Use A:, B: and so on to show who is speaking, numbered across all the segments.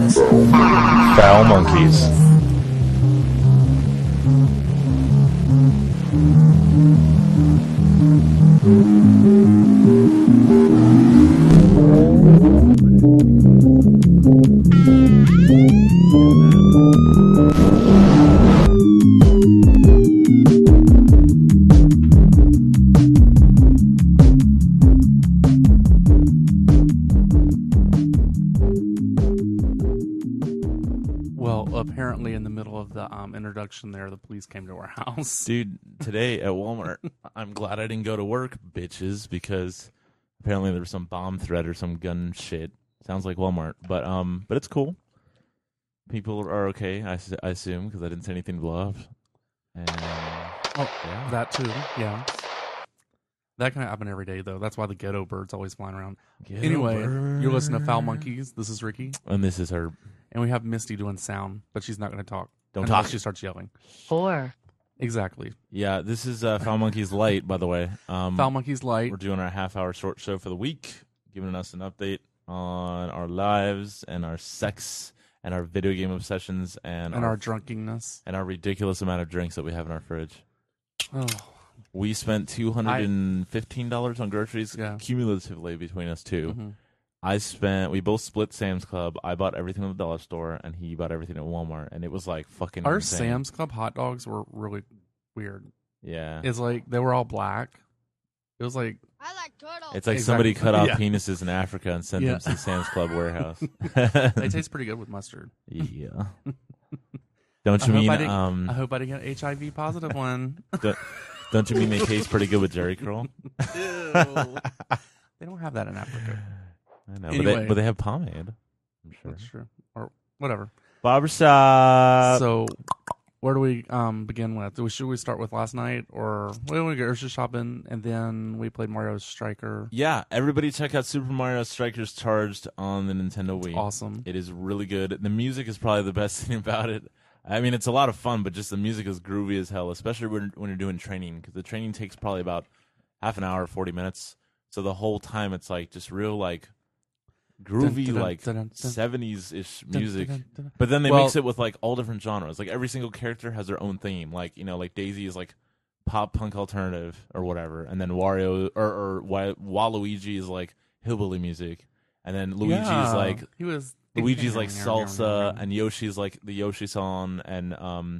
A: is Foul Monkeys.
B: Apparently in the middle of the introduction there, the police came to our house.
A: Dude, today at Walmart, I'm glad I didn't go to work, bitches, because apparently there was some bomb threat or some gun shit. Sounds like Walmart, but it's cool. People are okay, I assume, because I didn't say anything to blow up. And yeah.
B: That too, yeah. That can happen every day, though. That's why the ghetto bird's always flying around. Anyway, you're listening to Foul Monkeys. This is Ricky.
A: And this is Herb.
B: And we have Misty doing sound, but she's not going to talk.
A: Don't talk.
B: She starts yelling.
C: 4.
B: Exactly.
A: Yeah, this is Foul Monkeys Light, by the way.
B: Foul Monkeys Light.
A: We're doing our half-hour short show for the week, giving us an update on our lives and our sex and our video game obsessions and
B: our drunkenness.
A: And our ridiculous amount of drinks that we have in our fridge.
B: Oh.
A: We spent $215 on groceries cumulatively between us two.
B: Mm-hmm.
A: We both split Sam's Club. I bought everything at the dollar store, and he bought everything at Walmart, and it was like fucking
B: Our
A: insane.
B: Sam's Club hot dogs were really weird.
A: Yeah.
B: It's like they were all black. It was like...
C: I like turtles.
A: It's like somebody cut off penises in Africa and sent them to the Sam's Club warehouse.
B: They taste pretty good with mustard.
A: Yeah. Don't you mean...
B: I hope I didn't get an HIV positive one.
A: Don't you mean they taste pretty good with Jerry Curl?
B: Ew. They don't have that in Africa.
A: I know,
B: anyway,
A: but they have pomade. I'm sure.
B: That's true. Or whatever.
A: Barbershop.
B: So, where do we begin with? Should we start with last night, or we go grocery shopping, and then we played Mario Striker?
A: Yeah, everybody check out Super Mario Strikers Charged on the Nintendo Wii.
B: Awesome.
A: It is really good. The music is probably the best thing about it. I mean, it's a lot of fun, but just the music is groovy as hell, especially when you're doing training, because the training takes probably about half an hour, 40 minutes. So the whole time it's like just real like groovy, like 70s-ish music. But then they mix it with like all different genres. Like every single character has their own theme. Like, you know, like Daisy is like pop punk alternative or whatever, and then Wario or Waluigi is like hillbilly music, and then Luigi is like Luigi's like salsa, and Yoshi's like the Yoshi song, and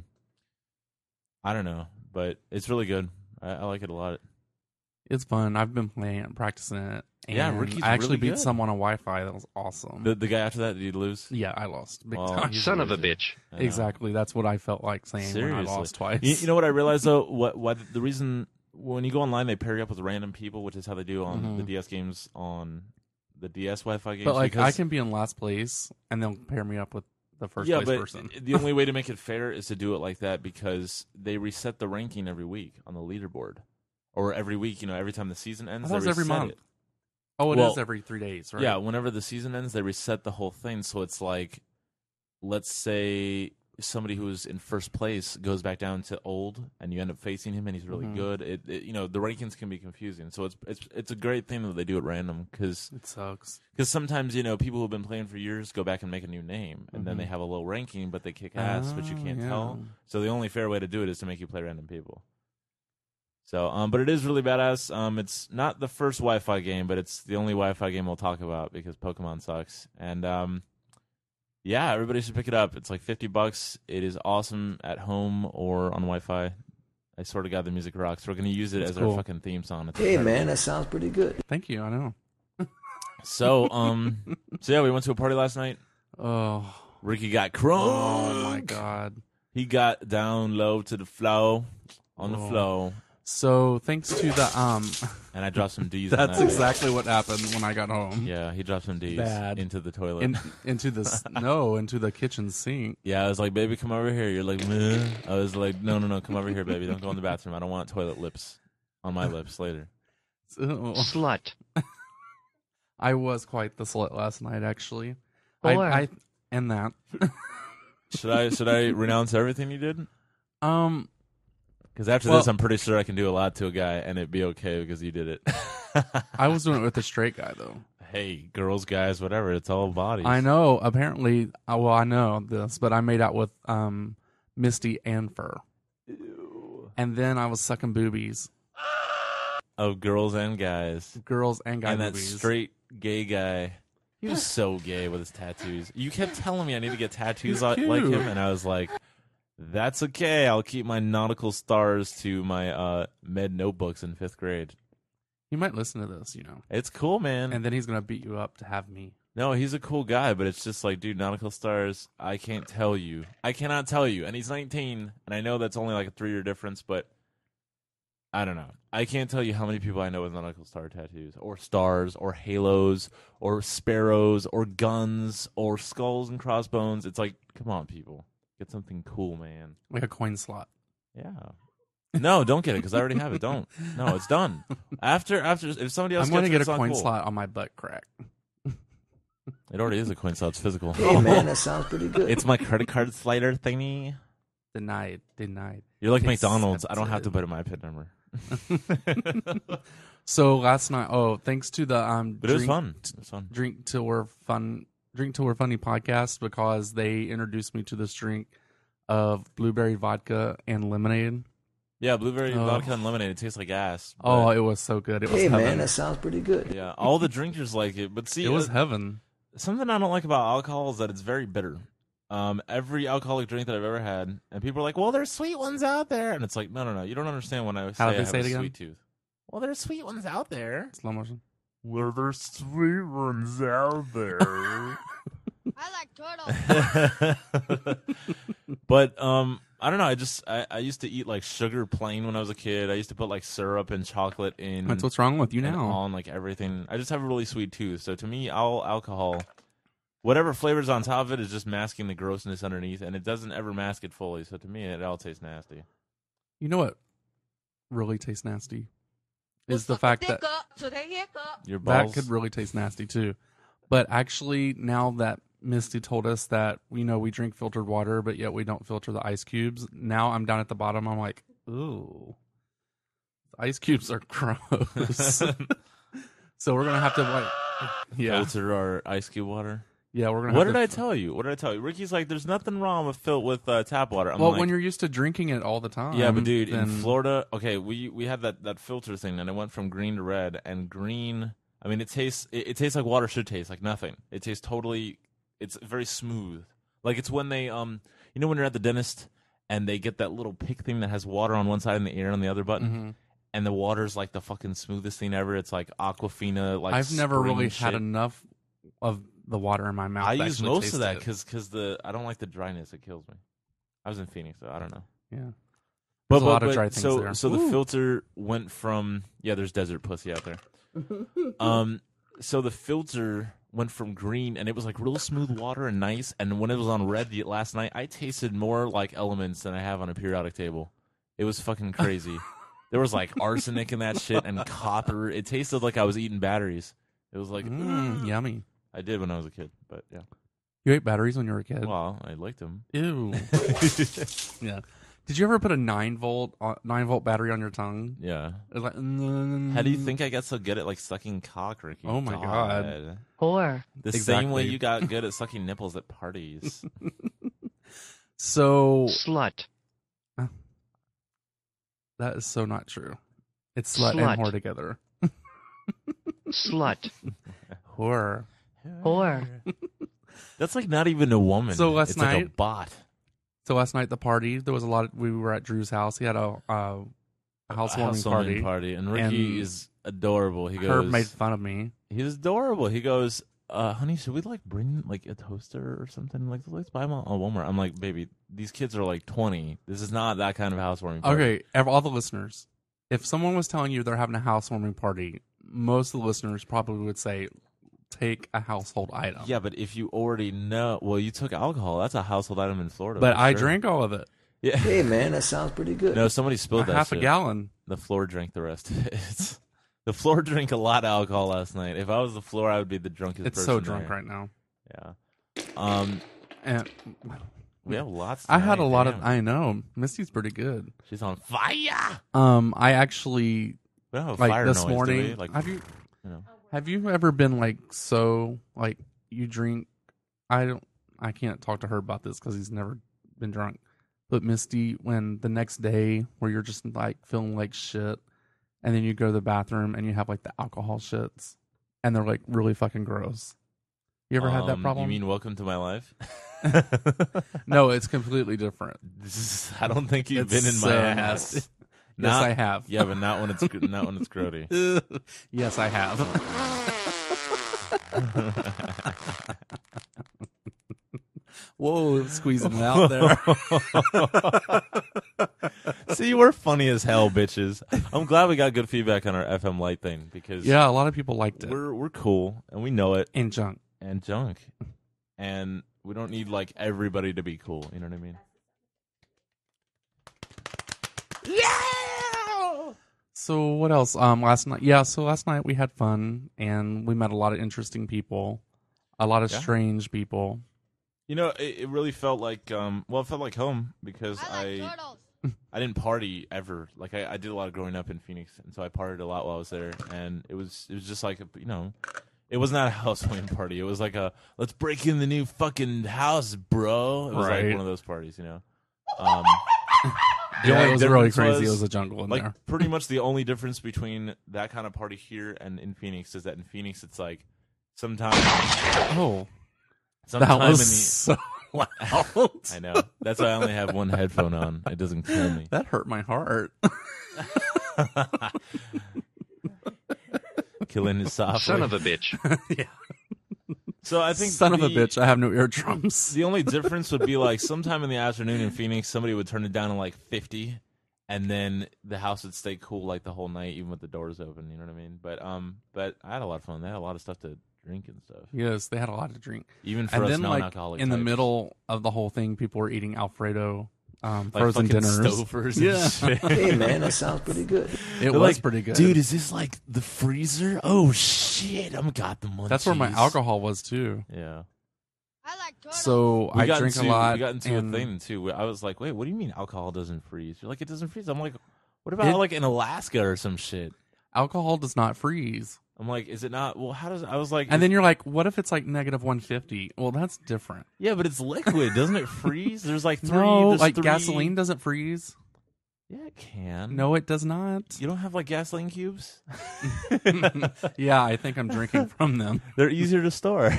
A: I don't know, but it's really good. I like it a lot.
B: It's fun. I've been practicing it. And
A: Ricky's
B: I actually
A: really
B: beat
A: good.
B: someone on Wi-Fi. That was awesome.
A: The guy after that, did he lose?
B: Yeah, I lost. Big
A: Oh,
B: time.
D: Son of a bitch.
B: Exactly. That's what I felt like saying when I lost twice.
A: You know what I realized though? What the reason when you go online they pair you up with random people, which is how they do on the DS games on the DS Wi-Fi games.
B: But like I can be in last place and they'll pair me up with the first place person.
A: The only way to make it fair is to do it like that, because they reset the ranking every week on the leaderboard. Or every week, you know, every time the season ends, they reset
B: every month.
A: it.
B: Oh, it is every 3 days, right?
A: Yeah, whenever the season ends, they reset the whole thing. So it's like, let's say somebody who was in first place goes back down to old, and you end up facing him, and he's really good. It you know, the rankings can be confusing. So it's a great thing that they do at random, because
B: it sucks.
A: Because sometimes, you know, people who've been playing for years go back and make a new name, and then they have a low ranking, but they kick ass, but you can't tell. So the only fair way to do it is to make you play random people. So, but it is really badass. It's not the first Wi-Fi game, but it's the only Wi-Fi game we'll talk about because Pokemon sucks. And yeah, everybody should pick it up. It's like $50. It is awesome at home or on Wi-Fi. I swear to God, the music rocks. We're going to use it as our fucking theme song.
E: Hey, man, that sounds pretty good.
B: Thank you. I know.
A: So, so yeah, we went to a party last night.
B: Oh,
A: Ricky got crunk.
B: Oh my God.
A: He got down low to the flow, on the flow.
B: So thanks to the
A: and I dropped some D's.
B: That's
A: on that
B: exactly what happened when I got home.
A: Yeah, he dropped some D's into the toilet.
B: Into the kitchen sink.
A: Yeah, I was like, baby, come over here. You're like, meh. I was like, no, come over here, baby. Don't go in the bathroom. I don't want toilet lips on my lips later.
D: Slut.
B: I was quite the slut last night, actually.
C: Or.
B: And that.
A: Should I renounce everything you did? Because after this, I'm pretty sure I can do a lot to a guy, and it'd be okay because you did it.
B: I was doing it with a straight guy, though.
A: Hey, girls, guys, whatever. It's all bodies.
B: I know. Apparently, I know this, but I made out with Misty and Fur.
A: Ew.
B: And then I was sucking boobies.
A: Of girls and guys.
B: Girls and guy
A: And that
B: boobies.
A: straight gay guy. He was so gay with his tattoos. You kept telling me I need to get tattoos like him, and I was like, that's okay. I'll keep my nautical stars to my med notebooks in 5th grade.
B: He might listen to this, you know.
A: It's cool, man.
B: And then he's going to beat you up to have me.
A: No, he's a cool guy, but it's just like, dude, nautical stars, I can't tell you. I cannot tell you. And he's 19, and I know that's only like a 3-year difference, but I don't know. I can't tell you how many people I know with nautical star tattoos, or stars, or halos, or sparrows, or guns, or skulls and crossbones. It's like, come on, people. Get something cool, man.
B: Like a coin slot.
A: Yeah. No, don't get it, because I already have it. Don't. No, it's done. After, if somebody else
B: I'm going to
A: gets
B: get
A: it's
B: a
A: not
B: coin
A: cool.
B: slot on my butt crack.
A: It already is a coin slot. It's physical.
D: Hey, man, that sounds pretty good.
A: It's my credit card slider thingy.
B: Denied.
A: You're like
B: Accepted.
A: McDonald's. I don't have to put in my PIN number.
B: So last night, thanks to the
A: But it was fun. It was fun.
B: Drink Till We're Funny podcast, because they introduced me to this drink of blueberry vodka and lemonade.
A: Yeah, blueberry
B: Oh.
A: vodka and lemonade. It tastes like ass.
B: Oh,
A: but-
B: it was so good. It was
D: Hey,
B: heaven.
D: man, that sounds pretty good.
A: yeah. All the drinkers like it. But see,
B: It was heaven.
A: something I don't like about alcohol is that it's very bitter. Every alcoholic drink that I've ever had, and people are like, well, there's sweet ones out there. And it's like, no. You don't understand when I say
B: How
A: I
B: did they
A: have
B: say
A: a
B: it again?
A: sweet tooth. Well, there's sweet ones out there.
B: Slow motion.
A: Well, there's sweet ones out there.
C: I like turtles.
A: But I don't know. I used to eat like sugar plain when I was a kid. I used to put like syrup and chocolate in.
B: That's what's wrong with you
A: and
B: now.
A: on like everything. I just have a really sweet tooth. So to me, all alcohol, whatever flavor's on top of it, is just masking the grossness underneath, and it doesn't ever mask it fully. So to me, it all tastes nasty.
B: You know what really tastes nasty? Is the fact that
A: Your
B: that
A: balls.
B: could really taste nasty too. But actually, now that Misty told us that, we drink filtered water, but yet we don't filter the ice cubes. Now I'm down at the bottom. I'm like, ooh, the ice cubes are gross. So we're gonna have to
A: filter our ice cube water.
B: yeah, we're gonna.
A: What
B: have
A: did
B: to,
A: I tell you? What did I tell you? Ricky's like, there's nothing wrong with tap water. I'm
B: Well,
A: like,
B: when you're used to drinking it all the time.
A: yeah, but dude, in
B: then-
A: Florida, okay, we had that filter thing, and it went from green to red, and green. I mean, it tastes like water should taste, like nothing. It tastes totally. It's very smooth. Like it's when they when you're at the dentist and they get that little pick thing that has water on one side and the air on the other button,
B: Mhm.
A: and the water's like the fucking smoothest thing ever. It's like Aquafina. Like
B: I've never
A: spring
B: really
A: shit.
B: had enough of the water in my mouth.
A: I
B: to
A: use
B: actually
A: most
B: taste
A: of that
B: it.
A: because I don't like the dryness. It kills me. I was in Phoenix, so I don't know.
B: Yeah.
A: But
B: There's a lot of dry things
A: so
B: there.
A: so the
B: Ooh.
A: filter went from there's desert pussy out there. So the filter went from green, and it was like real smooth water and nice. And when it was on red last night, I tasted more like elements than I have on a periodic table. It was fucking crazy. There was like arsenic in that shit and copper. It tasted like I was eating batteries. It was like
B: Yummy.
A: I did when I was a kid, but yeah.
B: You ate batteries when you were a kid?
A: Well, I liked them.
B: Ew. Yeah. Did you ever put a 9-volt battery on your tongue?
A: Yeah.
B: It was like,
A: How do you think I got so good at like sucking cock, Ricky?
B: Oh my God.
C: Whore.
A: The same way
B: Exactly.
A: you got good at sucking nipples at parties.
B: So
D: Slut.
B: that is so not true. It's slut,
D: Slut.
B: and whore together.
D: Slut.
B: Whore.
C: Whore.
A: That's like not even a woman.
B: So last
A: it's like a
B: night-
A: bot.
B: So last night at the party, there was a lot. We were at Drew's house. He had a housewarming party.
A: And Ricky
B: And
A: is adorable. He
B: Herb
A: goes.
B: made fun of me.
A: He's adorable. He goes, honey, should we like bring like a toaster or something? Like let's buy them all Walmart. I'm like, baby, these kids are like 20. This is not that kind of housewarming party.
B: Okay, all the listeners, if someone was telling you they're having a housewarming party, most of the listeners probably would say, take a household item.
A: Yeah, but if you already know, well, you took alcohol. That's a household item in Florida.
B: But
A: for
B: I
A: sure.
B: drank all of it.
A: Yeah.
D: Hey, man, that sounds pretty good.
A: No, somebody spilled that
B: Half a
A: shit.
B: gallon.
A: The floor drank the rest of it. The floor drank a lot of alcohol last night. If I was the floor, I would be the drunkest
B: It's
A: person
B: so drunk
A: there.
B: right now.
A: Yeah.
B: And
A: We have lots.
B: I had a
A: tonight,
B: lot
A: damn.
B: of. I know Misty's pretty good.
A: She's on fire.
B: I actually
A: We don't have a
B: like
A: fire
B: this
A: noise, do
B: morning.
A: we? Like,
B: Have you?
A: you know.
B: Have you ever been like so like you drink? I can't talk to her about this because he's never been drunk. But Misty, when the next day where you're just like feeling like shit, and then you go to the bathroom and you have like the alcohol shits, and they're like really fucking gross. You ever had that problem?
A: You mean Welcome to My Life?
B: No, it's completely different.
A: I don't think you've been in
B: It's
A: my
B: so
A: ass.
B: nasty. Yes, I have.
A: Yeah, but not when it's grody.
B: Yes, I have. Whoa, squeezing it out there.
A: See, we're funny as hell, bitches. I'm glad we got good feedback on our FM Light thing because
B: Yeah, a lot of people liked it.
A: we're cool and we know it
B: And junk.
A: and junk, and we don't need like everybody to be cool. You know what I mean?
B: So what else? Last night. Yeah, so last night we had fun and we met a lot of interesting people, a lot of
A: Yeah.
B: strange people.
A: You know, it really felt like it felt like home because I didn't party ever. Like I did a lot of growing up in Phoenix, and so I partied a lot while I was there, and it was just like it was not a housewarming party. It was like a let's break in the new fucking house, bro. It was
B: Right.
A: like one of those parties, you know.
B: Yeah, it was really
A: difference
B: crazy. It was a jungle in
A: like
B: there.
A: pretty much the only difference between that kind of party here and in Phoenix is that in Phoenix it's like sometime
B: Oh,
A: sometime
B: that was
A: in the
B: so loud.
A: I know. That's why I only have one headphone on. It doesn't kill me.
B: That hurt my heart.
A: Killing is softly.
E: Son of a bitch.
B: Yeah.
A: So I think
B: Son of a bitch, I have no eardrums.
A: The only difference would be like sometime in the afternoon in Phoenix, somebody would turn it down to like 50, and then the house would stay cool like the whole night, even with the doors open. You know what I mean? But I had a lot of fun. They had a lot of stuff to drink and stuff.
B: Yes, they had a lot to drink.
A: Even for
B: And
A: us
B: then, like,
A: non-alcoholic
B: in the
A: types.
B: middle of the whole thing, people were eating Alfredo
A: like
B: frozen
A: fucking
B: dinners.
A: Stovers and
B: Yeah.
A: shit.
D: Hey, man, that sounds pretty good.
B: It
A: They're
B: was
A: like,
B: pretty good.
A: Dude, is this like the freezer? Oh shit! I'm got the munchies.
B: That's where my alcohol was too.
A: Yeah.
F: I like turtles.
B: So I drink a lot.
A: We got into
B: and
A: a thing too. I was like, "Wait, what do you mean alcohol doesn't freeze?" You're like, "It doesn't freeze." I'm like, "What about
B: It-
A: like in Alaska or some shit?"
B: Alcohol does not freeze.
A: I'm like, "Is it not?" Well, how does? I was like,
B: And then you're like, what if it's like negative 150? Well, that's different.
A: "Yeah, but it's liquid, doesn't it freeze?" There's like three.
B: No,
A: there's
B: like
A: three-
B: gasoline doesn't freeze.
A: Yeah, it can.
B: No, it does not.
A: you don't have like gasoline cubes.
B: Yeah, I think I'm drinking from them.
A: They're easier to store.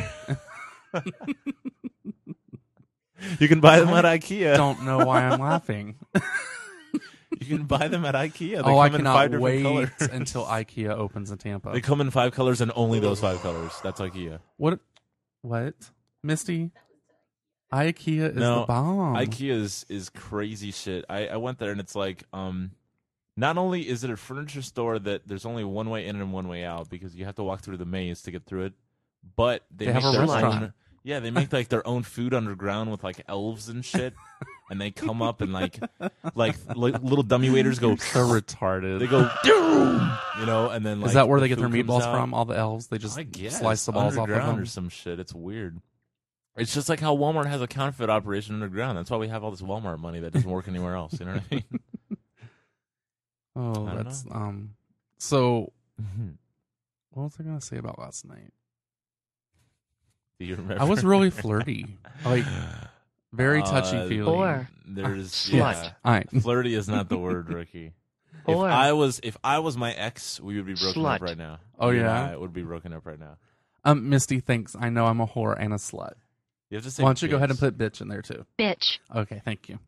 A: You can buy them at IKEA.
B: Don't know why I'm laughing.
A: You can buy them at IKEA. They
B: Oh, I
A: come in 5
B: cannot
A: different
B: wait
A: colors.
B: until IKEA opens in Tampa.
A: They come in 5 colors and only those 5 colors. That's IKEA.
B: What? Misty? IKEA is
A: No,
B: the bomb.
A: IKEA is crazy shit. I went there and it's like, not only is it a furniture store that there's only one way in and one way out because you have to walk through the maze to get through it, but they
B: They
A: make
B: have a
A: their
B: restaurant.
A: own. Yeah, they make like their own food underground with like elves and shit, and they come up and like little dummy waiters go.
B: so retarded.
A: They go, "Doom!" You know, and then like,
B: is that where
A: the
B: they get their
A: food comes
B: meatballs
A: out.
B: from? All the elves? They just
A: I guess
B: slice the balls off of
A: underground
B: them?
A: or some shit. It's weird. It's just like how Walmart has a counterfeit operation underground. That's why we have all this Walmart money that doesn't work anywhere else. You know what I mean?
B: Oh,
A: I don't
B: that's So,
A: Mm-hmm.
B: what was I going to say about last night?
A: Do you remember?
B: I was really flirty, like very touchy feely.
C: Or.
A: There's
C: Slut.
A: yeah.
B: All right,
A: Flirty is not the word, Ricky.
C: Or.
A: If I was my ex, we would be broken up
C: Slut.
A: right now.
B: Oh,
A: You and
B: yeah?
A: I would be broken up right now.
B: Misty thinks I know I'm a whore and a slut.
A: You have to say.
B: Why don't you go ahead and
A: bitch.
B: put bitch in there too?
C: Bitch.
B: Okay, thank you.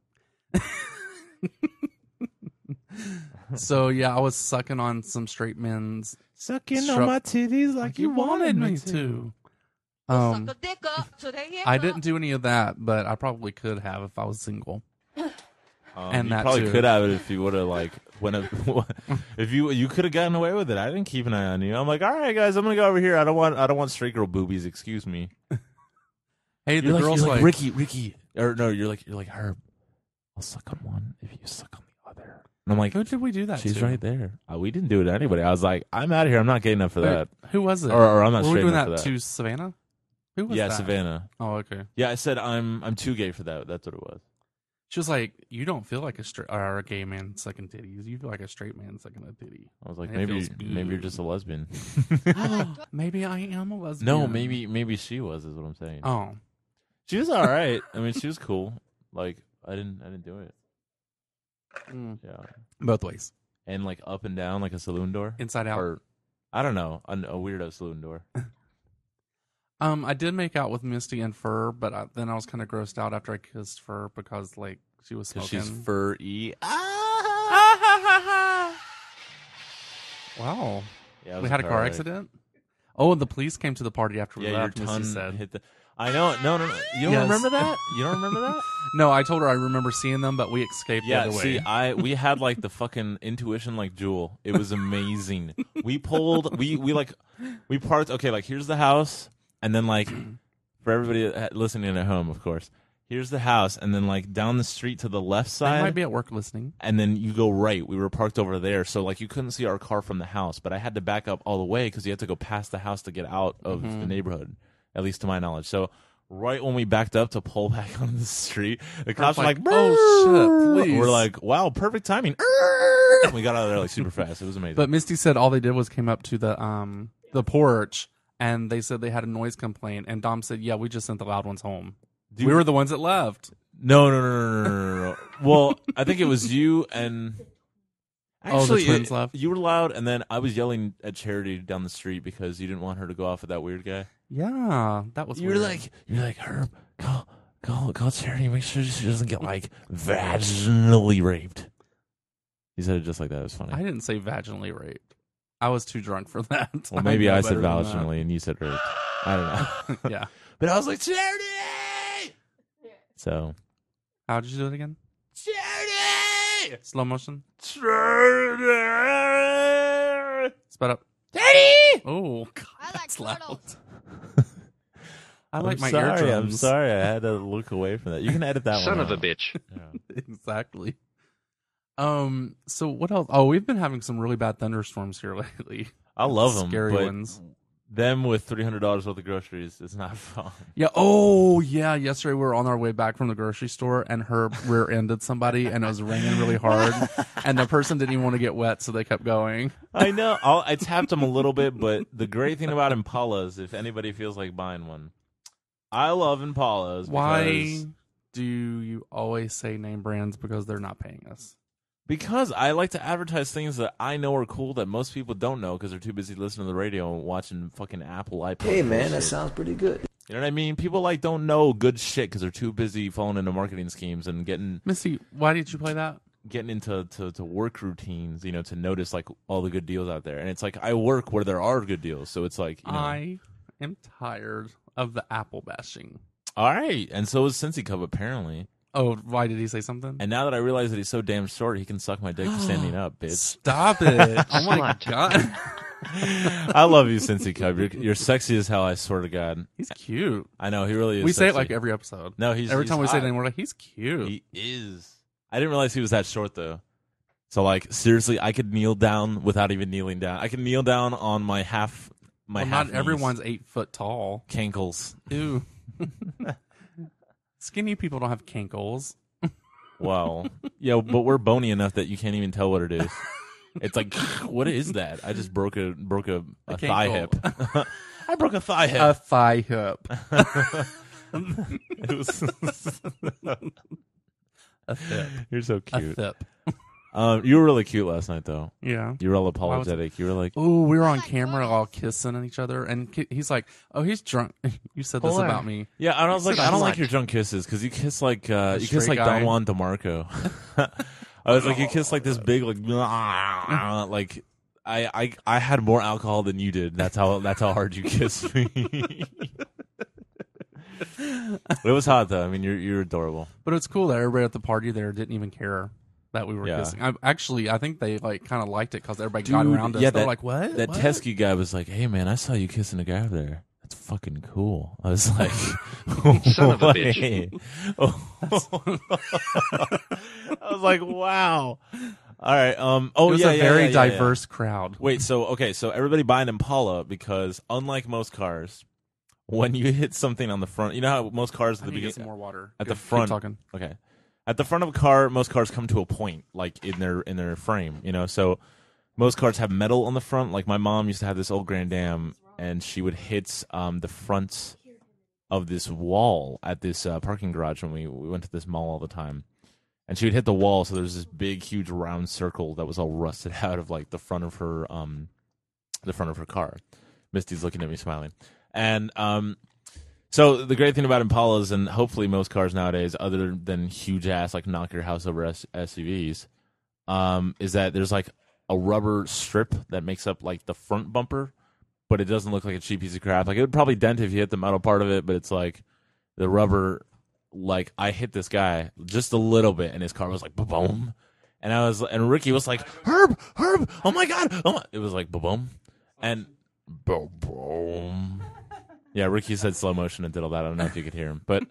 B: So yeah, I was sucking on some straight men's
A: sucking
B: Stru-
A: on my titties like you wanted me to.
B: to.
F: Suck a dick up so they hear
B: I
F: up.
B: didn't do any of that, but I probably could have if I was single. And
A: you
B: that
A: probably
B: too.
A: could have it if you would have like if you could have gotten away with it. I didn't keep an eye on you. I'm like, all right, guys, I'm gonna go over here. I don't want straight girl boobies. Excuse me.
B: Hey, the
A: You're
B: girl's
A: you're
B: like,
A: Ricky, or no, you're like Herb. I'll suck on one if you suck on the other. And I'm like,
B: who did we do that
A: she's
B: to?
A: right there. We didn't do it to anybody. I was like, I'm out of here. I'm not getting up for
B: Wait,
A: that.
B: Who was it?
A: Or I'm not
B: Were we
A: straight
B: doing
A: enough
B: that
A: for that.
B: to Savannah? Who was
A: Yeah,
B: that?
A: Savannah.
B: Oh, okay.
A: Yeah, I said I'm too gay for that. That's what it was.
B: She was like, "You don't feel like a straight or a gay man sucking titties. You feel like a straight man sucking a titty."
A: I was like,
B: It
A: maybe
B: feels good.
A: you're just a lesbian.
B: Maybe I am a lesbian.
A: No, maybe she was. Is what I'm saying.
B: Oh,
A: She was all right. I mean, she was cool. Like I didn't do it. Yeah,
B: both ways,
A: and like up and down like a saloon door,
B: inside out.
A: or I don't know, a weirdo saloon door.
B: I did make out with Misty and Fur, but then I was kind of grossed out after I kissed Fur because like she was
A: Because
B: smoking.
A: she's fur-y.
B: Wow.
A: Yeah, it
B: We
A: was
B: had a car
A: wreck.
B: accident. Oh, and the police came to the party after we
A: Yeah, your
B: left. Misty
A: tongue
B: said,
A: hit the. I know. No. You don't
B: Yes.
A: remember that? You don't remember that?
B: "No, I told her I remember seeing them, but we escaped the
A: Yeah.
B: other
A: See,
B: way."
A: we had like the fucking intuition like Jewel. It was amazing. We pulled. We parked. Okay, like here's the house, and then like for everybody listening at home, of course, here's the house, and then like down the street to the left
B: They
A: side.
B: might be at work listening.
A: And then you go right. We were parked over there, so like you couldn't see our car from the house. But I had to back up all the way because you had to go past the house to get out of the neighborhood, at least to my knowledge. So right when we backed up to pull back onto the street, the cops were like,
B: "Oh shit, please!"
A: We're like, "Wow, perfect timing!" We got out of there like super fast. It was amazing.
B: But Misty said all they did was came up to the porch, and they said they had a noise complaint. And Dom said, "Yeah, we just sent the loud ones home.
A: Do
B: we
A: you-
B: were the ones that left."
A: No. Well, I think it was you and. Actually,
B: the twins left?
A: You were loud, and then I was yelling at Charity down the street because you didn't want her to go off with that weird guy.
B: Yeah, that was.
A: You're
B: weird.
A: like Herb, call Charity, make sure she doesn't get like vaginally raped. He said it just like that. It was funny.
B: I didn't say vaginally raped. I was too drunk for that.
A: Well, maybe
B: know
A: I said
B: better than
A: vaginally and you said raped. I don't know.
B: that. Yeah.
A: But I was like, Charity! So.
B: How did you do it again?
A: Charity!
B: Slow motion.
A: Charity!
B: Sped up.
A: Charity!
B: Oh, God,
F: I like
B: that's loud.
F: turtles.
B: I like my
A: sorry,
B: eardrums.
A: I'm sorry. I had to look away from that. You can edit that one
D: Son of a
A: out.
D: bitch.
A: Yeah.
B: Exactly. So what else? Oh, we've been having some really bad thunderstorms here lately.
A: I love them,
B: Scary
A: but
B: ones.
A: them with $300 worth of groceries is not fun.
B: Yeah. Oh, yeah. Yesterday we were on our way back from the grocery store, and Herb rear-ended somebody, and it was raining really hard, and the person didn't even want to get wet, so they kept going.
A: I know. I tapped them a little bit, but the great thing about Impalas, if anybody feels like buying one, I love Impalas.
B: Why
A: Because,
B: do you always say name brands? Because they're not paying us.
A: because I like to advertise things that I know are cool that most people don't know because they're too busy listening to the radio and watching fucking Apple iPod.
D: Hey, man, that
A: bullshit.
D: sounds pretty good.
A: You know what I mean? People like don't know good shit because they're too busy falling into marketing schemes and getting
B: Missy, why did you play that?
A: into to work routines, you know, to notice like all the good deals out there. And it's like I work where there are good deals, so it's like, you know,
B: I am tired of the Apple bashing.
A: all right. And so is Cincy Cup apparently.
B: Oh, why did he say something?
A: And now that I realize that he's so damn short, he can suck my dick for standing up, bitch.
B: Stop it! Oh my
C: Slut.
B: God,
A: I love you, Cincy Cup. You're sexy as hell. I swear to God.
B: he's cute.
A: I know he really is.
B: We say it
A: sexy.
B: like every episode.
A: No,
B: Every time we say
A: hot.
B: it, we're like, he's cute.
A: He is. I didn't realize he was that short though. So like seriously, I could kneel down without even kneeling down. I can kneel down on my half.
B: Well,
A: half
B: not everyone's 8 foot tall.
A: cankles.
B: Ew. Skinny people don't have cankles.
A: Wow. Yeah, but we're bony enough that you can't even tell what it is. It's like, what is that? I just broke a thigh hip.
B: cankle.
A: I broke a thigh hip.
B: A thigh hip.
A: It was
B: A hip.
A: You're so
B: A
A: cute.
B: hip.
A: You were really cute last night, though.
B: Yeah.
A: You were all
B: was it?
A: apologetic. You were like,
B: Oh, we were on
F: Like
B: camera
F: what?
B: all kissing each other, and he's like, "Oh, he's drunk." You said this
C: Whore.
B: about me.
A: yeah. And I was like,
B: Such a
A: I don't like
C: slut.
A: your drunk kisses because you kiss like you kiss
B: straight
A: like
B: guy.
A: Don Juan DeMarco. I was like, you kiss like this big like like I had more alcohol than you did. That's how hard you kissed me. It was hot though. I mean, you're adorable.
B: But it's cool that everybody at the party there didn't even care that we were
A: Yeah.
B: kissing. I think they like kind of liked it because everybody got
A: Dude,
B: around us.
A: yeah,
B: They're
A: that-
B: like, "What?"
A: That
B: What?
A: Teskey guy was like, "Hey man, I saw you kissing a guy over there. That's fucking cool." I was like,
D: Son of a bitch.
A: "Wait." I was like, "Wow." All right. Oh
B: It was
A: yeah,
B: a
A: yeah,
B: very
A: yeah, yeah, yeah.
B: diverse crowd.
A: Wait. So everybody buying Impala because unlike most cars, when you hit something on the front, you know how most cars at
B: I
A: the
B: need to get
A: beginning
B: some more water
A: at the
B: Keep
A: front.
B: talking.
A: Okay. at the front of a car, most cars come to a point, like in their frame, you know. So most cars have metal on the front. Like my mom used to have this old Grand Am, and she would hit the front of this wall at this parking garage when we went to this mall all the time. And she would hit the wall, so there's this big, huge, round circle that was all rusted out of like the front of her car. Misty's looking at me, smiling, and so the great thing about Impalas, and hopefully most cars nowadays, other than huge ass like knock your house over SUVs, is that there's like a rubber strip that makes up like the front bumper, but it doesn't look like a cheap piece of crap. Like it would probably dent if you hit the metal part of it, but it's like the rubber. Like I hit this guy just a little bit, and his car was like boom, and Ricky was like Herb, oh my god, it was like boom, and boom. Yeah, Ricky said slow motion and did all that. I don't know if you could hear him, but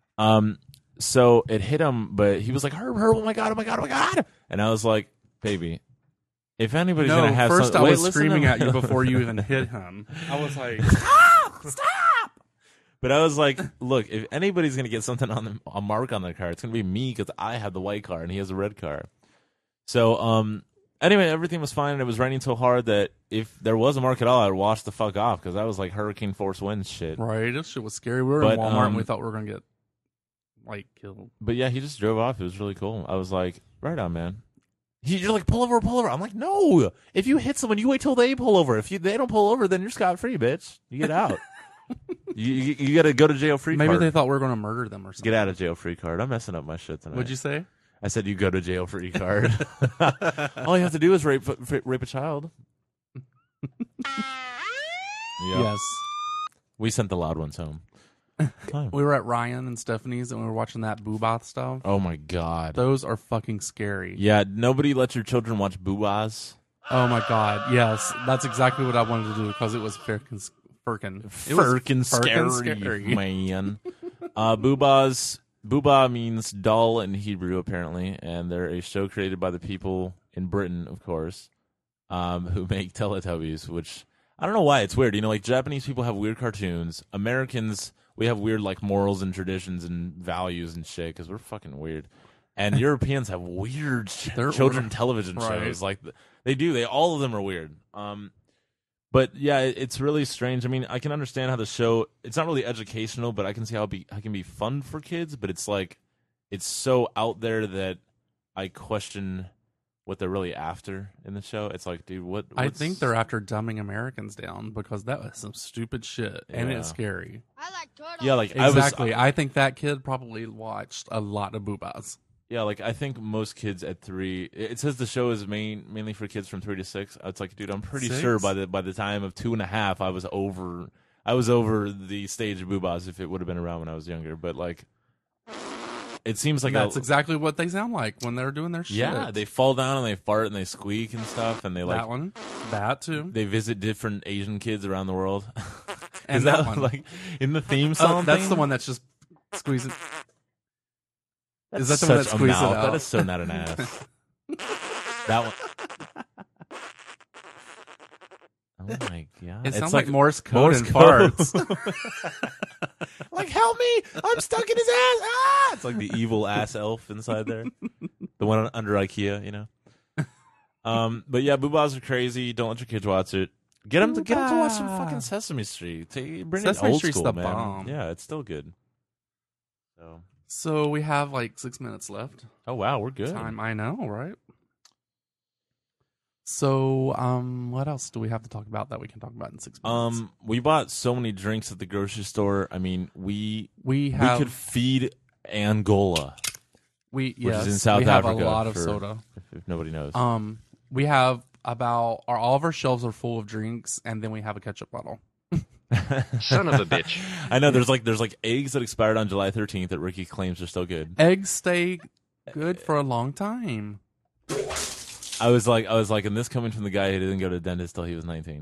A: so it hit him, but he was like Herb, oh my god, and I was like, baby. If anybody's gonna have
B: first
A: some,
B: I was screaming at you before you even hit him. I was like,
A: stop! But I was like, look, if anybody's gonna get something on a mark on their car, it's gonna be me because I have the white car and he has a red car. So, anyway, everything was fine, and it was raining so hard that if there was a mark at all, I'd wash the fuck off because I was like hurricane force winds shit.
B: right, this shit was scary. We were in Walmart and we thought we were gonna get like killed.
A: But yeah, he just drove off. It was really cool. I was like, right on, man. You're like, pull over. I'm like, no. If you hit someone, you wait till they pull over. If they don't pull over, then you're scot-free, bitch. You get out. you got to go to jail free
B: Maybe
A: card.
B: they thought we were going to murder them or something.
A: Get out of jail free card. I'm messing up my shit tonight.
B: What'd you say?
A: I said you go to jail free card. All you have to do is rape a child. Yep.
B: Yes.
A: We sent the loud ones home. Fine.
B: We were at Ryan and Stephanie's and we were watching that Boobath stuff.
A: Oh my god.
B: Those are fucking scary.
A: Yeah, nobody lets your children watch Boobas.
B: Oh my god. Yes, that's exactly what I wanted to do because it was firkin
A: Scary, man. Booba means doll in Hebrew, apparently, and they're a show created by the people in Britain, of course, who make Teletubbies, which I don't know why it's weird. You know, like Japanese people have weird cartoons. Americans, we have weird like morals and traditions and values and shit because we're fucking weird. And Europeans have weird children television shows. Like they do. All of them are weird. But yeah, it's really strange. I mean, I can understand how the show, it's not really educational, but I can see how it can be fun for kids, but it's like, it's so out there that I question what they're really after in the show. It's like, dude,
B: I think they're after dumbing Americans down because that was some stupid shit, and it's scary.
F: I like turtles.
A: Yeah, like
B: Exactly. I think that kid probably watched a lot of Boobas.
A: Yeah, like I think most kids at 3. It says the show is mainly for kids from 3 to 6. It's like, dude, I'm pretty
B: 6?
A: sure by the time of 2.5, I was over the stage of Boobas if it would have been around when I was younger. But like, it seems like
B: that's exactly what they sound like when they're doing their shit.
A: Yeah, they fall down and they fart and they squeak and stuff, and they like
B: that one, that too.
A: They visit different Asian kids around the world.
B: And
A: is
B: that
A: that
B: one,
A: like in the theme song?
B: That's
A: thing?
B: the one that's just squeezing.
A: That's
B: is that the one that
A: such a
B: squeezes it
A: mouth.
B: out?
A: That is so not an ass. That one. Oh my god!
B: It sounds
A: It's
B: like Morse code and farts.
A: Like, help me! I'm stuck in his ass. Ah! It's like the evil ass elf inside there, the one under IKEA, you know. But yeah, Boobas are crazy. Don't let your kids watch it. Get them to watch some fucking Sesame Street. Bring
B: Sesame
A: it old
B: Street's
A: school,
B: the
A: man.
B: bomb.
A: Yeah, it's still good.
B: So we have like 6 minutes left.
A: Oh wow, we're good.
B: Time, I know, right? So, what else do we have to talk about that we can talk about in 6 minutes?
A: We bought so many drinks at the grocery store. I mean, we could feed Angola, which is in South
B: we have
A: Africa.
B: A lot of soda.
A: If nobody knows,
B: we have all of our shelves are full of drinks, and then we have a ketchup bottle.
D: Son of a bitch.
A: I know there's like eggs that expired on July 13th that Ricky claims are still good.
B: Eggs stay good for a long time.
A: I was like, and this coming from the guy who didn't go to the dentist till he was 19.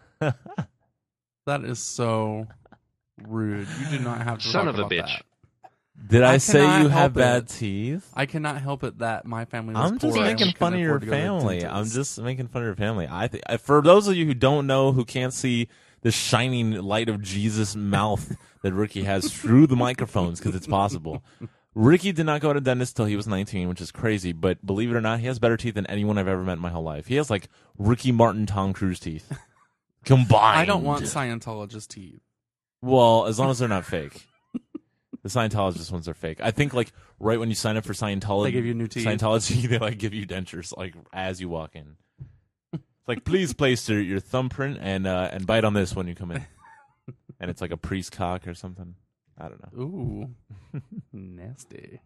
B: That is so rude. You do not have to
D: Son
B: talk
D: of a
B: about
D: bitch.
B: that.
A: Did I say
B: cannot
A: you have
B: help
A: bad
B: it.
A: teeth?
B: I cannot help it that my family was
A: I'm just
B: poor and
A: making
B: we
A: fun of
B: couldn't
A: your
B: afford to go to the
A: family. I'm
B: dentist.
A: just making fun of your family. I think for those of you who don't know, who can't see the shining light of Jesus' mouth that Ricky has through the microphones, because it's possible. Ricky did not go to a dentist till he was 19, which is crazy. But believe it or not, he has better teeth than anyone I've ever met in my whole life. He has like Ricky Martin, Tom Cruise teeth combined.
B: I don't want Scientologist teeth.
A: Well, as long as they're not fake. The Scientologist ones are fake. I think like right when you sign up for Scientology,
B: They give you new teeth.
A: Scientology, they like give you dentures like as you walk in. It's like, please place your thumbprint and bite on this when you come in. And it's like a priest cock or something. I don't know.
B: Ooh, nasty.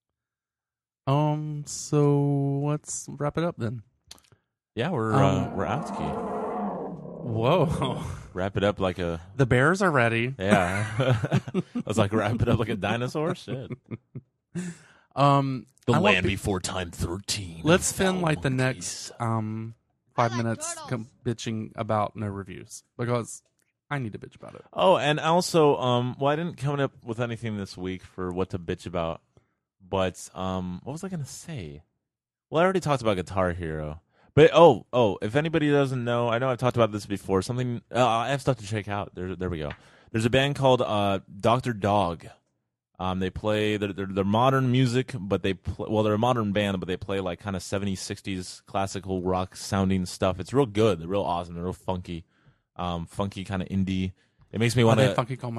B: So let's wrap it up then.
A: Yeah, we're out, Ski.
B: Whoa,
A: Wrap it up like a
B: the Bears are ready.
A: yeah. I was like, wrap it up like a dinosaur. Shit.
B: The
A: The land before time 13.
B: Let's spend like the
A: Monkeys.
B: next 5 minutes bitching about no reviews because I need to bitch about it.
A: Oh, and also, well, I didn't come up with anything this week for what to bitch about, but what was I gonna say? Well, I already talked about Guitar Hero, but if anybody doesn't know, I know I've talked about this before. Something I have stuff to check out. There we go. There's a band called Dr. Dog. They play they're modern music, but they're a modern band, but they play like kind of 70s, 60s classical rock sounding stuff. It's real good. They're real awesome. They're real funky. Funky kind of indie. It makes me want to.
B: Funky call my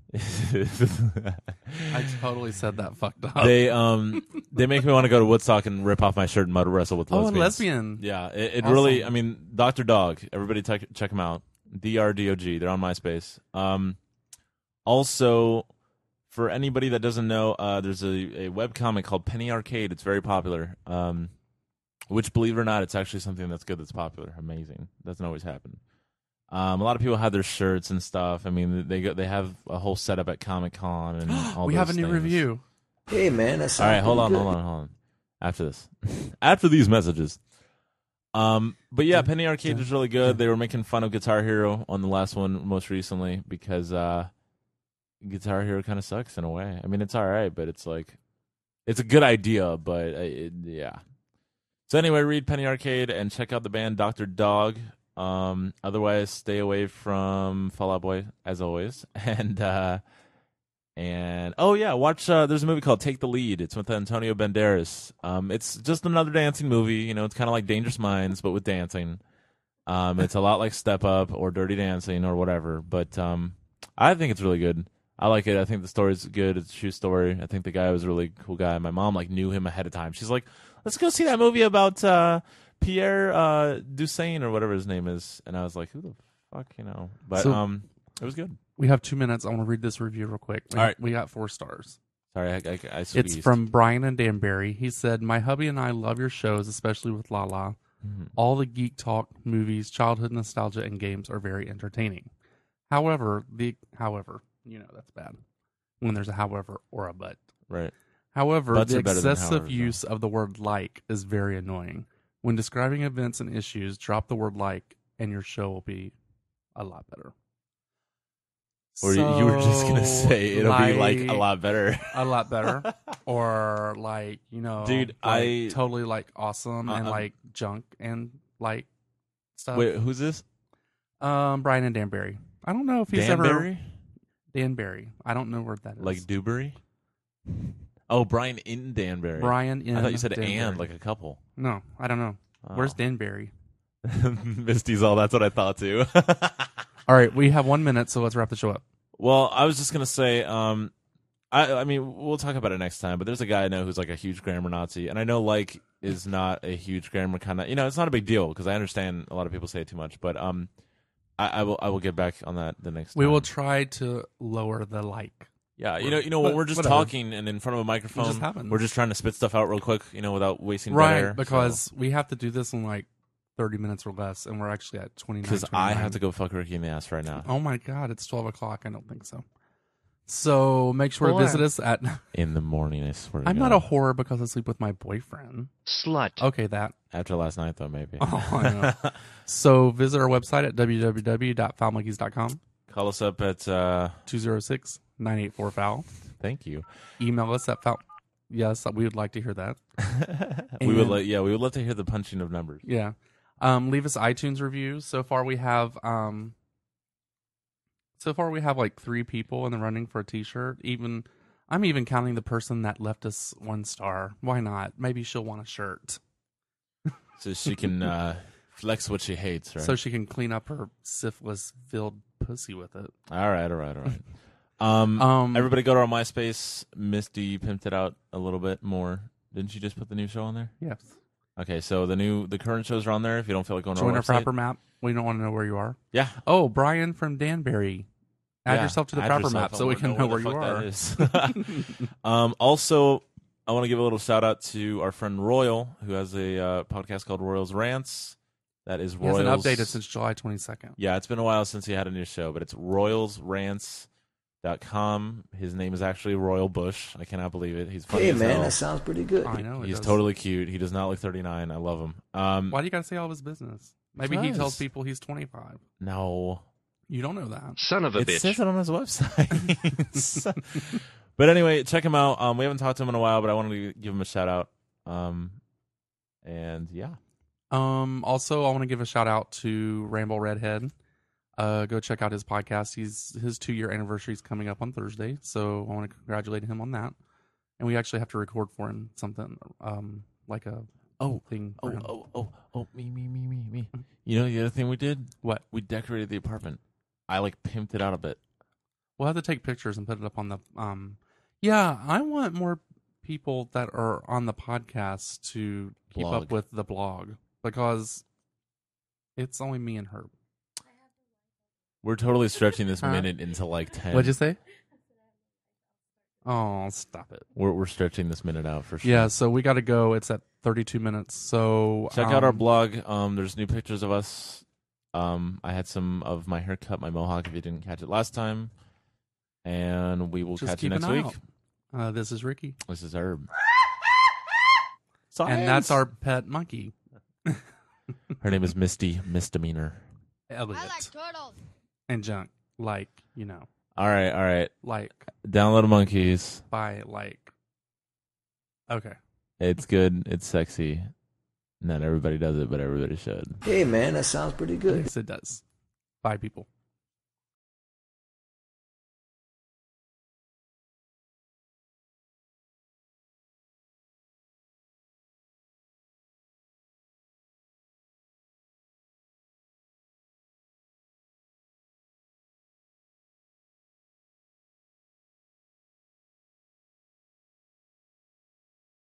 B: I totally said that fucked up.
A: They make me want to go to Woodstock and rip off my shirt and mud wrestle with lesbians.
B: Lesbian.
A: Yeah, it
B: Awesome.
A: really. I mean, Dr. Dog. Everybody check them out. DRDOG. They're on MySpace. Also, for anybody that doesn't know, there's a webcomic called Penny Arcade. It's very popular. Which, believe it or not, it's actually something that's good. That's popular. Amazing. Doesn't always happen. A lot of people have their shirts and stuff. I mean, they have a whole setup at Comic-Con and all.
B: We
A: those
B: have a new
A: things.
B: review.
E: Hey man, that's
A: All right, hold on. After this, after these messages. But yeah, Penny Arcade was really good. They were making fun of Guitar Hero on the last one most recently because Guitar Hero kind of sucks in a way. I mean, it's all right, but it's like it's a good idea, but yeah. So anyway, read Penny Arcade and check out the band Dr. Dog. Otherwise, stay away from Fall Out Boy as always, and oh yeah, watch. There's a movie called Take the Lead. It's with Antonio Banderas. It's just another dancing movie. You know, it's kind of like Dangerous Minds, but with dancing. It's a lot like Step Up or Dirty Dancing or whatever. But I think it's really good. I like it. I think the story's good. It's a true story. I think the guy was a really cool guy. My mom like knew him ahead of time. She's like, let's go see that movie about Pierre Dussain or whatever his name is. And I was like, who the fuck, you know? But it was good.
B: We have 2 minutes. I want to read this review real quick.
A: All right.
B: We got 4 stars.
A: Sorry, I
B: It's
A: squeezed.
B: from Brian and Danbury. He said, my hubby and I love your shows, especially with Lala.
A: Mm-hmm.
B: All the geek talk, movies, childhood nostalgia, and games are very entertaining. However, you know, that's bad when there's a however or a but.
A: Right.
B: However,
A: Butts
B: the
A: are better than
B: excessive
A: howevers,
B: use of the word like is very annoying. When describing events and issues, drop the word like and your show will be a lot better.
A: Or you were just going to say it'll be like a lot better.
B: A lot better. Or like, you know,
A: Dude,
B: like, totally like awesome and like junk and like stuff.
A: Wait, who's this?
B: Brian and Danbury. I don't know if he's
A: Danbury?
B: ever Danbury. I don't know where that is.
A: Like Dewberry? Oh, Brian in Danbury.
B: Brian in
A: I thought you said
B: Danbury.
A: and, like a couple.
B: No, I don't know.
A: Oh.
B: Where's Danbury?
A: Misty's all, that's what I thought too.
B: All right, we have 1 minute, so let's wrap the show up.
A: Well, I was just going to say, I mean, we'll talk about it next time, but there's a guy I know who's like a huge grammar Nazi, and I know like is not a huge grammar kind of, you know, it's not a big deal because I understand a lot of people say it too much, but I will get back on that the next time.
B: We will try to lower the like.
A: Yeah, you know, when
B: But
A: we're just
B: whatever.
A: talking and in front of a microphone,
B: just happens.
A: we're just trying to spit stuff out real quick, you know, without wasting dead
B: Right,
A: air,
B: because we have to do this in like 30 minutes or less, and we're actually at 29.
A: because I have to go fuck Ricky in the ass right now.
B: Oh my God, it's 12 o'clock. I don't think so. So make sure to
C: Whore.
B: visit us at.
A: In the morning, I swear. to
B: I'm
A: God.
B: not a whore because I sleep with my boyfriend.
D: Slut.
B: Okay, that.
A: After last night, though, maybe.
B: Oh, I know. So visit our website at www.foulmonkeys.com.
A: Call us up at.
B: 206-984-FOUL.
A: Thank you.
B: Email us at foul. Yes, we would like to hear that.
A: We would we would love to hear the punching of numbers.
B: Yeah. Leave us iTunes reviews. So far we have like 3 people in the running for a t-shirt. Even I'm even counting the person that left us 1 star. Why not? Maybe she'll want a shirt
A: So she can flex what she hates, right?
B: so she can clean up her syphilis-filled pussy with it.
A: All right. Everybody go to our MySpace. Misty pimped it out a little bit more. Didn't you just put the new show on there?
B: Yes.
A: Okay, so the current shows are on there. If you don't feel like going to
B: Join
A: our
B: our
A: website,
B: proper map. We don't want to know where you are.
A: yeah,
B: Oh, Brian from Danbury. Add
A: yeah,
B: yourself to the
A: add
B: proper
A: yourself
B: map
A: and
B: so we
A: we'll
B: can know where
A: the
B: you
A: fuck
B: are.
A: that is. Also, I want to give a little shout out to our friend Royal, who has a podcast called Royal's Rants. That is
B: He
A: Royal's.
B: hasn't updated since July 22nd.
A: Yeah, it's been a while since he had a new show, but it's royalsrants.com. His name is actually Royal Bush. I cannot believe it. He's funny
E: Hey,
A: as
E: man,
A: hell.
E: that sounds pretty good.
B: I know.
A: He's
B: does.
A: totally cute. He does not look 39. I love him.
B: Why do you got to say all of his business? Maybe he
A: Because-
B: tells people he's 25.
A: No.
B: You don't know that.
D: Son of a
A: It
D: bitch.
A: says it on his website. But anyway, check him out. We haven't talked to him in a while, but I wanted to give him a shout out. And yeah.
B: Also, I want to give a shout out to Ramble Redhead. Go check out his podcast. His 2-year anniversary is coming up on Thursday, so I want to congratulate him on that. And we actually have to record for him something like a thing. For him.
A: Me. You know the other thing we did?
B: What?
A: We decorated the apartment. I pimped it out a bit.
B: We'll have to take pictures and put it up on the. Yeah, I want more people that are on the podcast to keep
A: Blog.
B: up with the blog because it's only me and Herb.
A: We're totally stretching this
B: Huh?
A: minute into 10.
B: What'd you say? Oh, stop it.
A: We're stretching this minute out for sure.
B: Yeah, so we got to go. It's at 32 minutes. So
A: Check out our blog. There's new pictures of us. I had some of my haircut, my mohawk, if you didn't catch it last time. And we will
B: Just
A: catch you
B: keep an
A: next
B: eye
A: week.
B: out. This is Ricky.
A: This is Herb.
B: And that's our pet monkey,
A: Her name is Misty Misdemeanor.
B: Elliot.
F: I like turtles.
B: And Junk. Like,
A: All right.
B: like,
A: Download Monkeys.
B: by, like. Okay.
A: It's good. It's sexy. Not everybody does it, but everybody should.
E: Hey, man, that sounds pretty good.
B: Yes, it does. Bye, people.